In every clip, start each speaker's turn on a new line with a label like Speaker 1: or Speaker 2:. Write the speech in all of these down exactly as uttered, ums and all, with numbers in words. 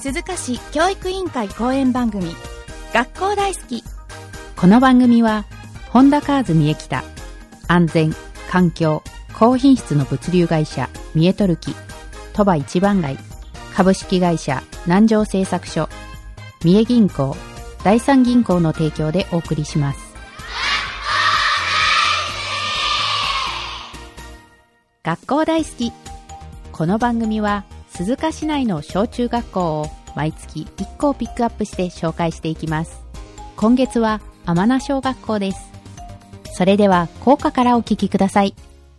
Speaker 1: 鈴鹿市教育委員会講演番組学校大好き。
Speaker 2: この番組はホンダカーズ三重北、安全環境高品質の物流会社三重トルキ、鳥羽一番街株式会社南城製作所、三重銀行、第三銀行の提供でお送りします。学校大好き。この番組は鈴鹿市内の小中学校を毎月いっ校ピックアップして紹介していきます。今月は天名小学校です。それでは校歌からお聞きください。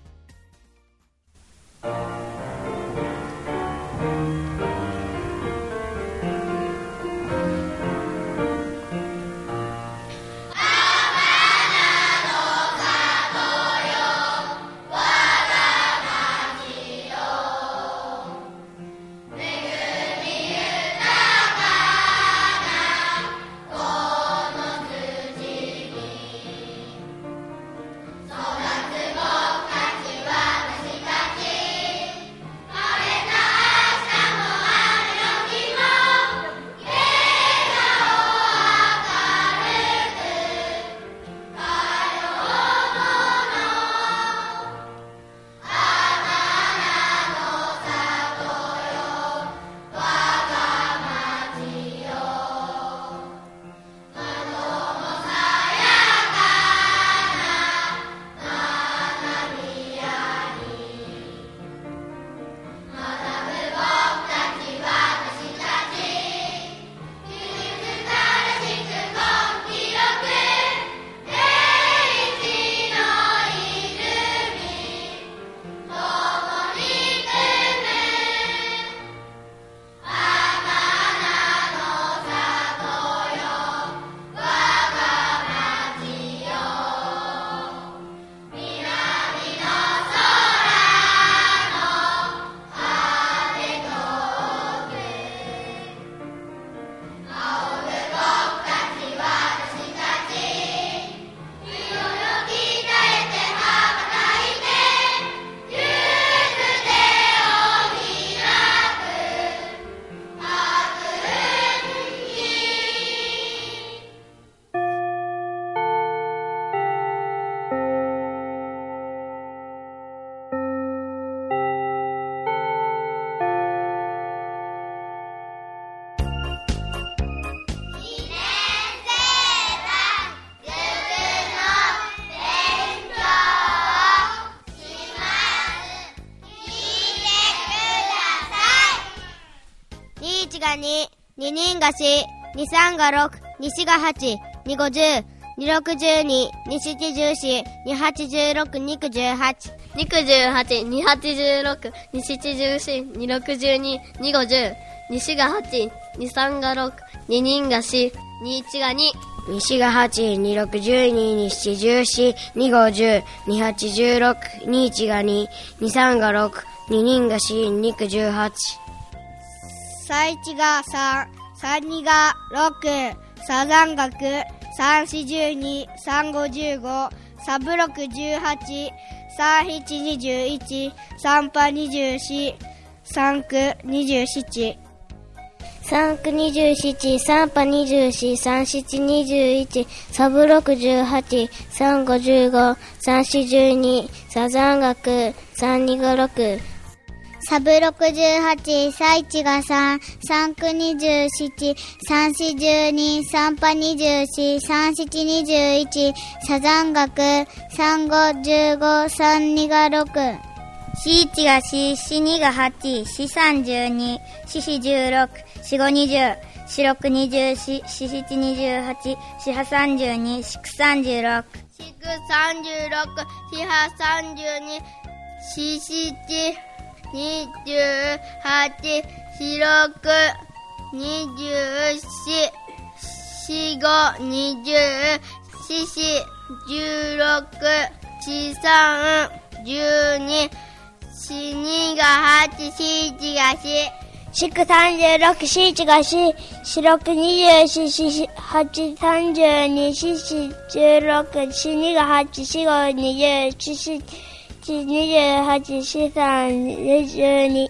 Speaker 3: に、に人がし、に三がろく、に四がはち、に五十、に六十二、に七十四、に八十六、に九十八、
Speaker 4: に九十八、に八十六、に七十四、に六十二、に五十、に四がはち、に三がろく、に人がし、に一がに、
Speaker 5: に四がはち、に六十二、に七十四、に五十、に八十六、に一がに、に三がろく、に人がし、に九十八。
Speaker 3: さ一が三、さ二が六、さ三が九、さ四十二、さ五十五、さぶ六十八、さ七二十一、さん八二十四、さ九二十七。
Speaker 6: 三九二十七、三八二十四、三七二十一、三五六十八、三五十五、三四十二、三三が九、三二が六。
Speaker 7: サブ六十八、サ一が三、三九二十七、三四十二、三八二十四、三七二十一、サ三が九、三五十五、三二が六。
Speaker 8: 四一が四、四二が八、四三十二、四四十六、四五二十、四六二十四、四七二十八、四八三十二、四九三十六。
Speaker 3: 四九三十六、四八三十二、四七二十八、四六二十四、四五二十、四四十六、四三十二、四二が八、四一が四。
Speaker 6: 四九三十六、四一が四、四六二十四、四八三十二、四四十六、四二が八、四五二十、四七二十八、四三二十二、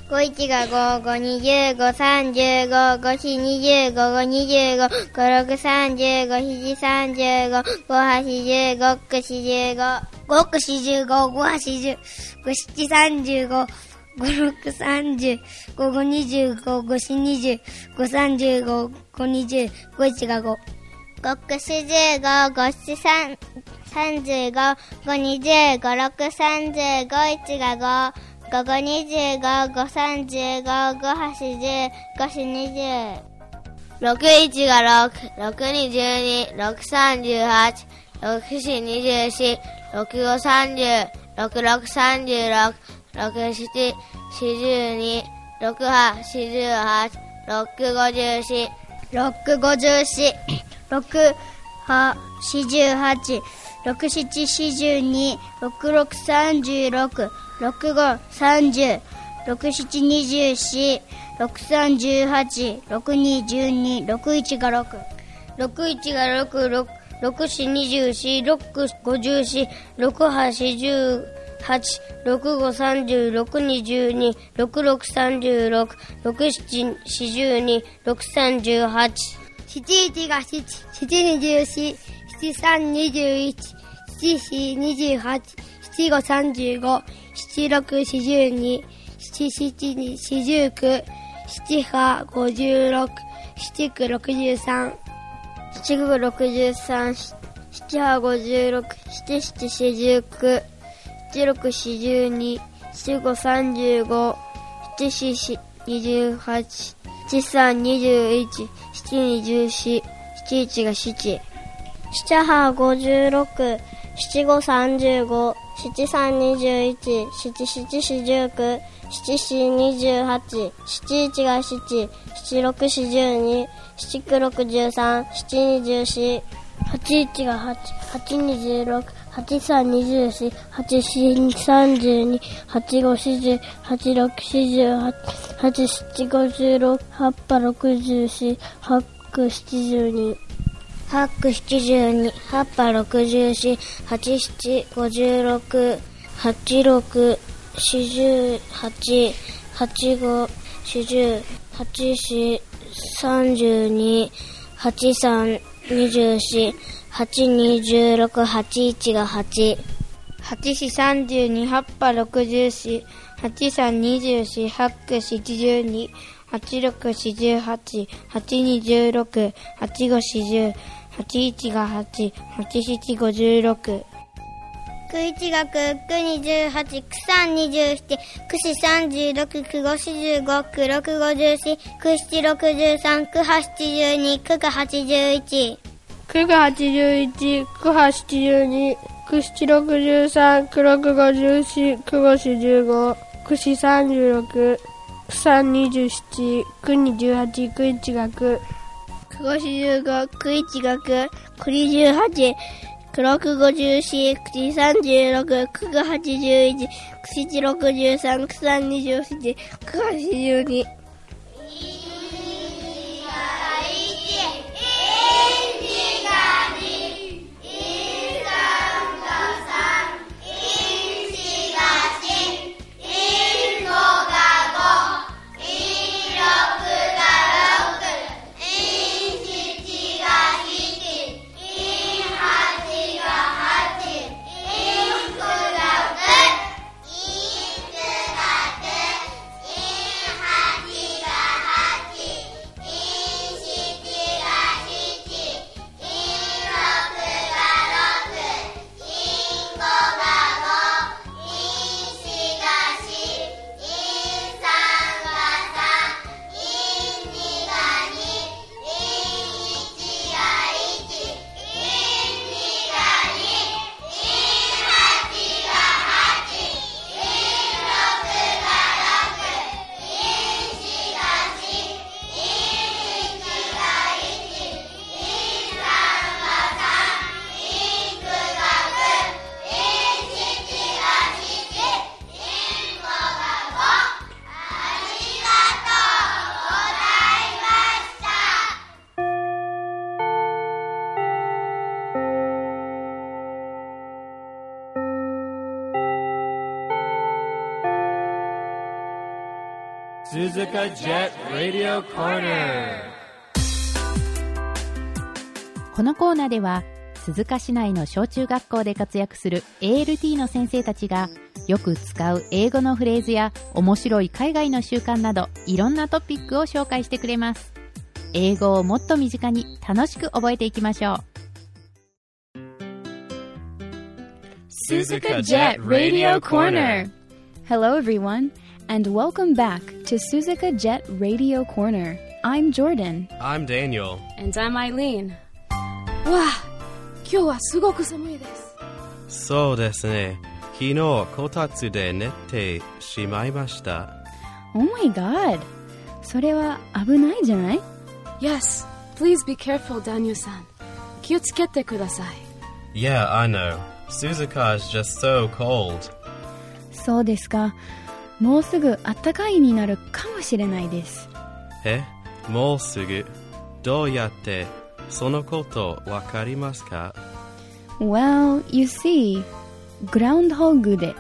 Speaker 3: ごいちがご、ごにじゅうご、さんじゅうご、ごしにじゅうご、ごにじゅうご、ごろくさんじゅうご、しちさんじゅうご、ごはしじゅうご、くしじゅうご、ごくしじゅうご、ごはしじゅうご、しちさんじゅうご、ごろくさんじゅうご、ごにじゅうご、ごしにじゅうご、さんじゅうご、ごにじゅう、ごいちがご、ごくしじゅうご、ごしさんさんじゅうご、ごにじゅうご、ろくさんじゅうご、いちがご、ごごにじゅうご、ごさんじゅうご、ごはしじゅう、ごしにじゅう。ろくいちがろく、ろくにじゅうに、ろくさんじゅうはち、ろくしにじゅうよん、ろくごさんじゅう、ろくろくさんじゅうろく、ろくしちしじゅうに、ろくはしじゅうはち、ろくごじゅうよん、ろくごじゅうよん、ろくはしじゅうはち、ろくしちしじゅうに、ろくろくさんじゅうろく、ろくごさんじゅう、ろくしちにじゅうよん、ろくさんじゅうはち、ろくにじゅうに、ろくいちがろく、ろくいちがろく、ろくしにじゅうよん、ろくごじゅうよん、ろくはしじゅうはち、ろくごさんじゅう、ろくにじゅうに、ろくろくさんじゅうろく、ろくしちしじゅうに、ろくさんじゅうはち、しちいちがしち、しちにじゅうよん、しちさんにじゅういち、しちしにじゅうはち、しちごさんじゅうご、しちろくしじゅうに、しちしちしじゅうきゅう、しちはごじゅうろく、しちくろくじゅうさん、しちごろくじゅうさん、しちはごじゅうろく、しちしちしじゅうきゅう、しちろくしじゅうに、しちごさんじゅうご、しちしにじゅうはち、しちさんにじゅういち、しちにじゅうよん、しちいちがしち、しちはごじゅうろく、しちごさんじゅうご、しちさんにじゅういち、しちしちしじゅうきゅう、しちしにじゅうはち、しちいちがしち、しちろくしじゅうに、しちくろくじゅうさん、しちにじゅうよん、はちいちがはち、はちにじゅうろく、はちさんにじゅうよん、はちしさんじゅうに、はちごしじゅう、はちろくしじゅうはち、はちしちごじゅうろく、はちろくじゅうよん、はちくしちじゅうに、はちしちじゅうに、はちろくじゅうよん、はちしちごじゅうろく、はちろくしじゅうはち、はちごしじゅう、はちしさんじゅうに、はちさんにじゅうよん、はちにじゅうろく、はちいちがはち、はちしさんじゅうに、はちろくじゅうよん、はちさんにじゅうよん、はちしちじゅうに、はちろくしじゅうはち、はちにじゅうろく、はちごしじゅう、はちいちがはち、はちしちごじゅうろく、くいちがく、くにじゅうはち、くさんにじゅうなな、くしさんじゅうろく、くごしじゅうご、くろくごじゅうよん、くしちろくじゅうさん、くはしちじゅうに、くがはちじゅういち、くがはちじゅういち、くはしちじゅうに、くしちろくじゅうさん、くろくごじゅうよん、くごしじゅうご、くしさんじゅうろく、くさんにじゅうなな、くにじゅうはち、くいちがく、くごしじゅうご、くいちがく、くにじゅうはち、くろくごじゅうよん、くしさんじゅうろく、くがはちじゅういち、くしちろくじゅうさん、くさんにじゅうなな、くはちじゅうに。
Speaker 7: はち
Speaker 9: Suzuka Jet Radio Corner。
Speaker 2: このコーナーでは鈴鹿市内の小中学校で活躍する エーエルティー の先生たちがよく使う英語のフレーズや面白い海外の習慣などいろんなトピックを紹介してくれます。英語をもっと身近に楽しく覚えていきましょう。
Speaker 1: Suzuka Jet Radio Corner. Hello everyone, and welcome back to Suzuka Jet Radio Corner. I'm Jordan.
Speaker 9: I'm Daniel.
Speaker 10: And I'm Eileen. わあ、今日はすごく寒いです。
Speaker 9: そうですね。昨日こたつで寝てしまいました。
Speaker 1: Oh my god. それは危ないじゃない？
Speaker 10: Yes, please be careful, Daniel-san. 気をつけてください。
Speaker 9: Yeah, I know. Suzuka is just so cold.
Speaker 1: そうですか。もうすぐ暖かいになるかもしれないです。
Speaker 9: え、もうすぐ？どうやってそのことわかりますか？
Speaker 1: Well, you see, Groundhog Day.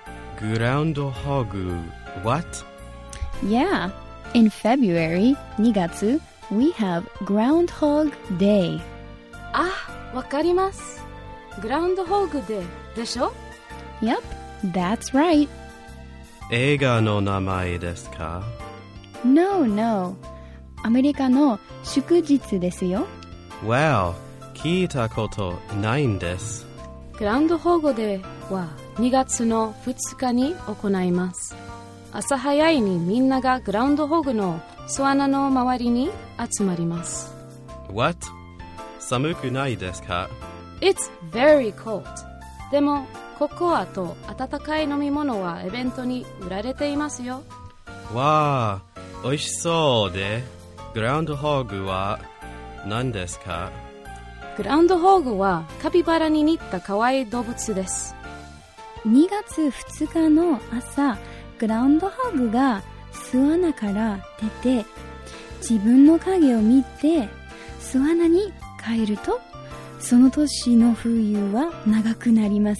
Speaker 9: Groundhog? What?
Speaker 1: Yeah, in February, にがつ we have Groundhog Day.
Speaker 10: あ、わかります。グラウンドホーグデーでしょ？
Speaker 1: Yep, that's right.
Speaker 9: 映画の名前ですか？
Speaker 1: No, no. アメリカの祝日ですよ。
Speaker 9: Wow, 聞いたことないんです。
Speaker 10: グラウンドホーグデーはにがつのふつかに行います。朝早いにみんながグラウンドホーグの巣穴の周りに集まります。
Speaker 9: What? 寒くないですか？
Speaker 10: It's very cold. でもココアと温かい飲み物はイベントに売られていますよ。
Speaker 9: わあ、美味しそうで。グラウンドホーグは何ですか？
Speaker 10: グラウンドホーグはカピバラに似た可愛い動物です。
Speaker 1: にがつふつかの朝、グラウンドホーグが巣穴から出て、自分の影を見て巣穴に帰ると、その年の冬は長くなります。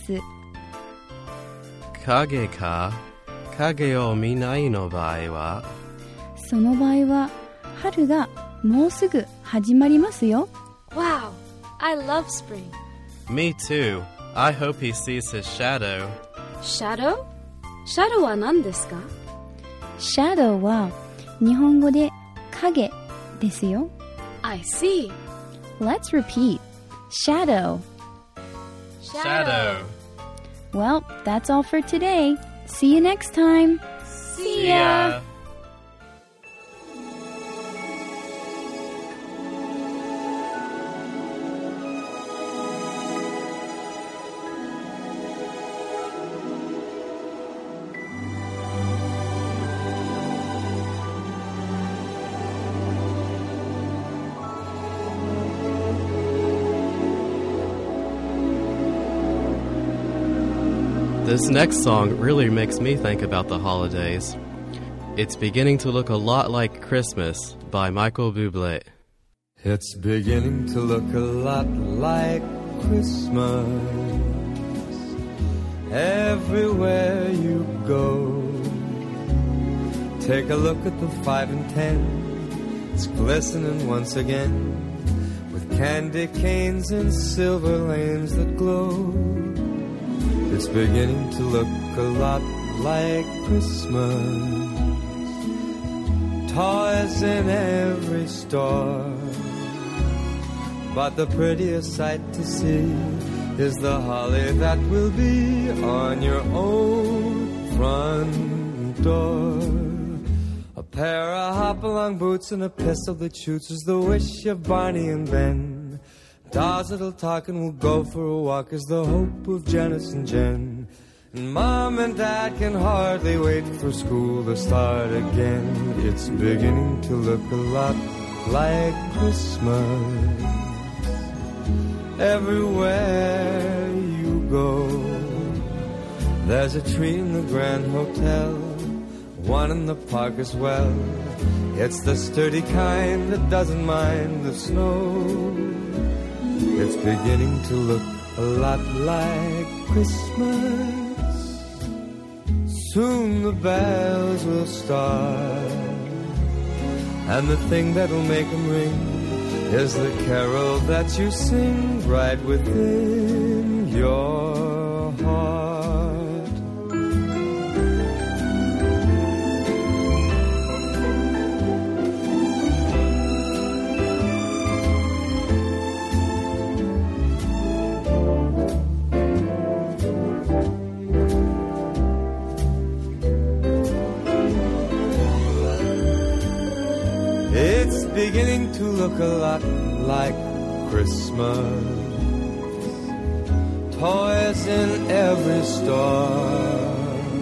Speaker 9: 影か？影を見ないの場合は？
Speaker 1: その場合は春がもうすぐ始まりますよ。
Speaker 10: Wow, I love spring.
Speaker 9: Me too. I hope he sees his shadow.
Speaker 10: Shadow? Shadow は何ですか？
Speaker 1: Shadow は日本語で影ですよ。
Speaker 10: I see.
Speaker 1: Let's repeat. Shadow.
Speaker 9: Shadow.
Speaker 1: Well, that's all for today. See you next time.
Speaker 9: See ya. This next song really makes me think about the holidays. It's beginning to look a lot like Christmas by Michael Bublé.
Speaker 11: It's beginning to look a lot like Christmas everywhere you go. Take a look at the five and ten. It's glistening once again with candy canes and silver lanes that glow. It's beginning to look a lot like Christmas. Toys in every store, but the prettiest sight to see is the holly that will be on your own front door. A pair of hop-along boots and a pistol that shoots is the wish of Barney and Ben. Dolls that'll talk and we'll go for a walk is the hope of Janice and Jen. And Mom and Dad can hardly wait for school to start again. It's beginning to look a lot like Christmas everywhere you go. There's a tree in the Grand Hotel, one in the park as well. It's the sturdy kind that doesn't mind the snow. It's beginning to look a lot like Christmas. Soon the bells will start And the thing that'll make them ring is the carol that you sing right within your heart. It's beginning to look a lot like Christmas. Toys in every store.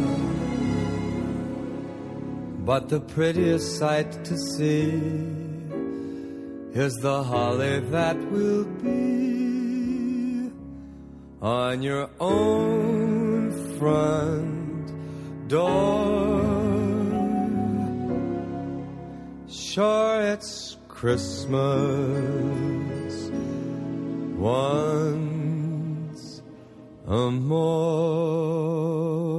Speaker 11: But the prettiest sight to see is the holly that will be on your own front door. Sure, it's Christmas once a more.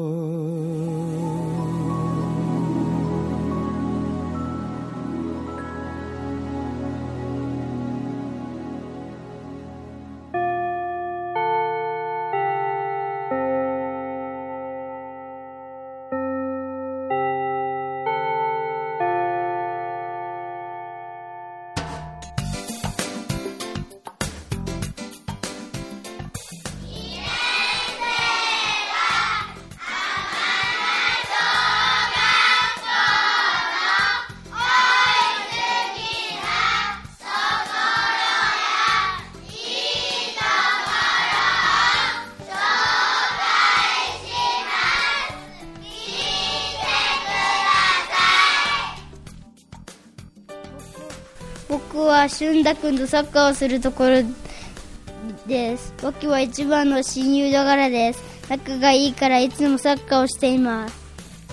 Speaker 3: 僕は俊太君とサッカーをするところです。僕は一番の親友だからです。仲がいいからいつもサッカーをしています。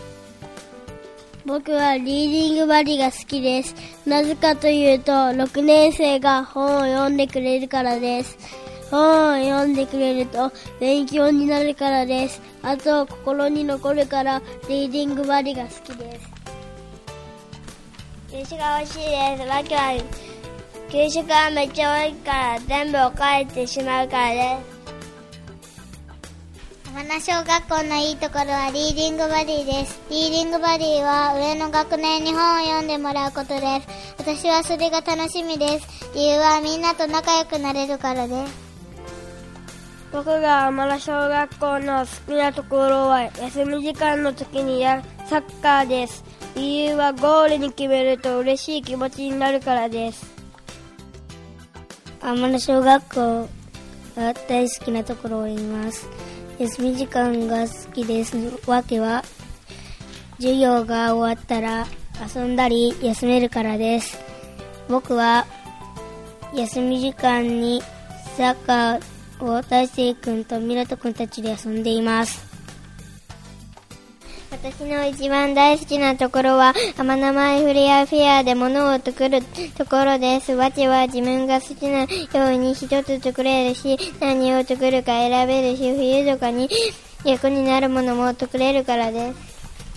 Speaker 3: 僕はリーディングバディが好きです。なぜかというとろくねん生が本を読んでくれるからです。本を読んでくれると勉強になるからです。あと心に残るからリーディングバディが好きです。給食が美味しいです。僕は給食はめっちゃ多いから全部を返ってしまうからです。
Speaker 7: 浜名小学校のいいところはリーディングバディです。リーディングバディは上の学年に本を読んでもらうことです。私はそれが楽しみです。理由はみんなと仲良くなれるからです。
Speaker 3: 僕が浜名小学校の好きなところは休み時間の時にやるサッカーです。理由はゴールに決めると嬉しい気持ちになるからです。
Speaker 5: 浜名小学校が大好きなところを言います。休み時間が好きです。わけは授業が終わったら遊んだり休めるからです。僕は休み時間にサッカーを大成君とミラト君たちで遊んでいます。
Speaker 7: 私の一番大好きなところは浜名前フレアフェアで物を作るところです。わけは自分が好きなように一つ作れるし、何を作るか選べるし、冬とかに役になるものも作れるからです。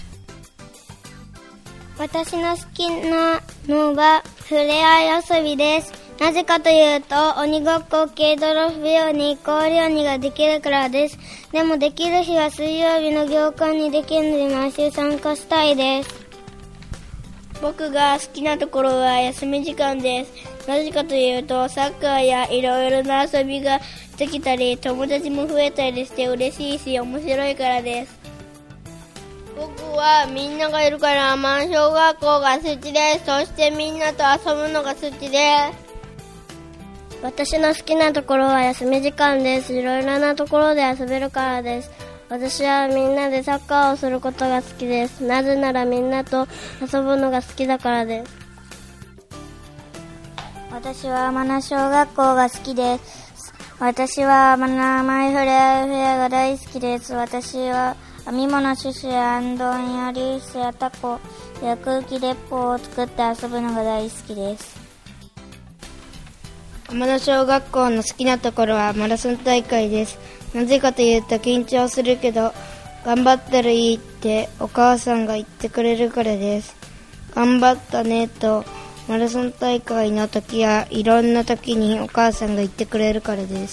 Speaker 7: 私の好きなのはふれあい遊びです。なぜかというと鬼ごっこ、軽泥吹鬼、氷鬼ができるからです。でもできる日は水曜日の行間にできるので毎週参加したいです。
Speaker 3: 僕が好きなところは休み時間です。なぜかというとサッカーやいろいろな遊びができたり友達も増えたりして嬉しいし面白いからです。僕はみんながいるから浜名小学校が好きです。そしてみんなと遊ぶのが好きです。
Speaker 5: 私の好きなところは休み時間です。いろいろなところで遊べるからです。私はみんなでサッカーをすることが好きです。なぜならみんなと遊ぶのが好きだからです。
Speaker 6: 私は浜名小学校が好きです。私は浜名マイフレアフェアが大好きです。私は編み物シュシュやあんどんやリースやタコや空気鉄砲を作って遊ぶのが大好きです。
Speaker 5: 浜名小学校の好きなところはマラソン大会です。なぜかというと緊張するけど頑張ったらいいってお母さんが言ってくれるからです。頑張ったねとマラソン大会の時やいろんな時にお母さんが言ってくれるからです。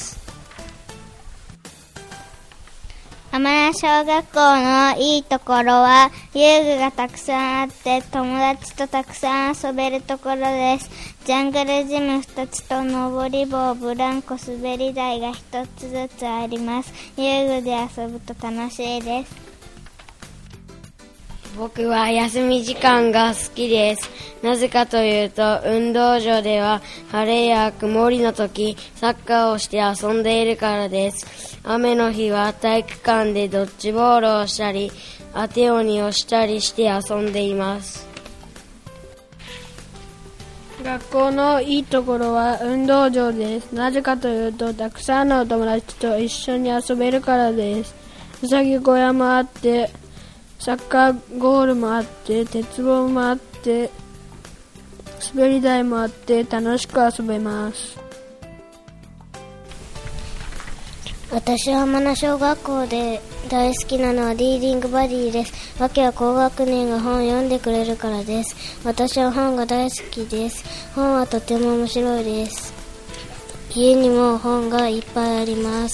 Speaker 7: 天名小学校のいいところは遊具がたくさんあって友達とたくさん遊べるところです。ジャングルジムふたつと登り棒、ブランコ、滑り台がひとつずつあります。遊具で遊ぶと楽しいです。
Speaker 12: 僕は休み時間が好きです。なぜかというと、運動場では晴れや曇りの時、サッカーをして遊んでいるからです。雨の日は体育館でドッジボールをしたり、当て鬼をしたりして遊んでいます。
Speaker 13: 学校のいいところは運動場です。なぜかというと、たくさんのお友達と一緒に遊べるからです。うさぎ小屋もあって、サッカーゴールもあって、鉄棒もあって、滑り台もあって楽しく遊べます。
Speaker 6: 私は天名小学校で大好きなのはリーディングバディです。わけは高学年が本を読んでくれるからです。私は本が大好きです。本はとても面白いです。家にも本がいっぱいあります。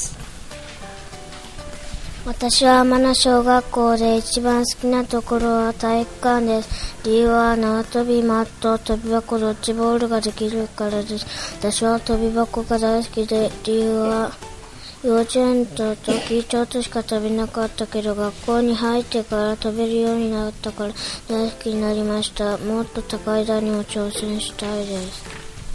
Speaker 6: 私は天名小学校で一番好きなところは体育館です。理由は縄跳び、マット、跳び箱、ドッジボールができるからです。私は跳び箱が大好きで、理由は幼稚園の時ちょっとしか飛べなかったけど、学校に入ってから飛べるようになったから大好きになりました。もっと高い段にも挑戦したいです。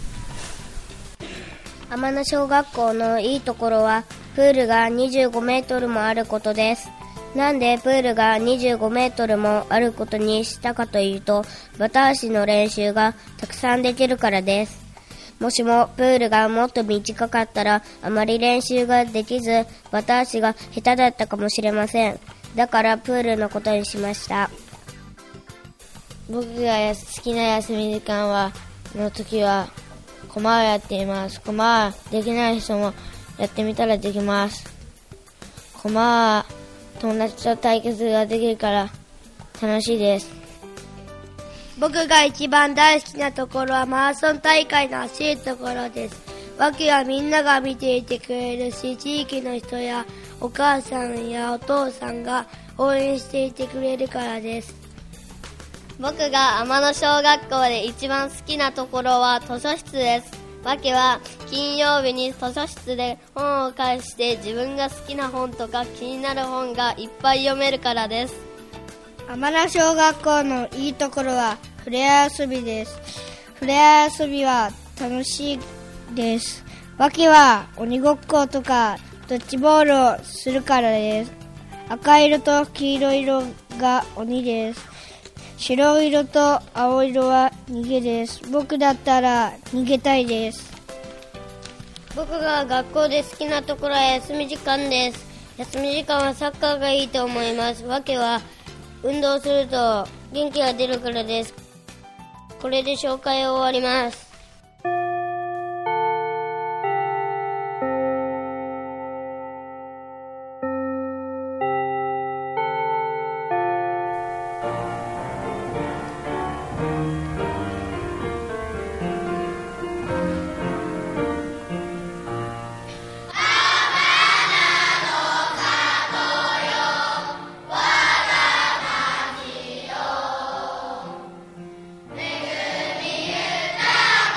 Speaker 4: 天名小学校のいいところはプールがにじゅうごメートルもあることです。なんでプールがにじゅうごメートルもあることにしたかというと、バタ足の練習がたくさんできるからです。もしもプールがもっと短かったらあまり練習ができず、バタ足が下手だったかもしれません。だからプールのことにしました。
Speaker 12: 僕が好きな休み時間はの時はコマをやっています。コマはできない人もやってみたらできます。コマは友達と対決ができるから楽しいです。
Speaker 3: 僕が一番大好きなところはマラソン大会の走るところです。わけはみんなが見ていてくれるし、地域の人やお母さんやお父さんが応援していてくれるからです。
Speaker 4: 僕が天野小学校で一番好きなところは図書室です。わけは金曜日に図書室で本を返して自分が好きな本とか気になる本がいっぱい読めるからです。
Speaker 5: 天名小学校のいいところはふれあい遊びです。ふれあい遊びは楽しいです。わけは鬼ごっことかドッジボールをするからです。赤色と黄色色が鬼です。白色と青色は逃げです。僕だったら逃げたいです。
Speaker 4: 僕が学校で好きなところは休み時間です。休み時間はサッカーがいいと思います。わけは運動すると元気が出るからです。これで紹介を終わります。
Speaker 3: めぐみゆた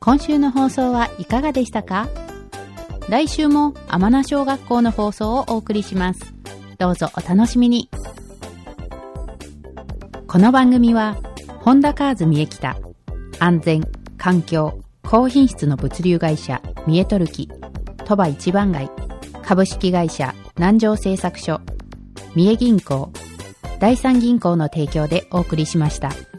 Speaker 2: 今週の放送はいかがでしたか？来週も天名小学校の放送をお送りします。どうぞお楽しみに。この番組はホンダカーズ三重北、安全、環境、高品質の物流会社三重トルキ、鳥羽一番街、株式会社南城製作所、三重銀行、第三銀行の提供でお送りしました。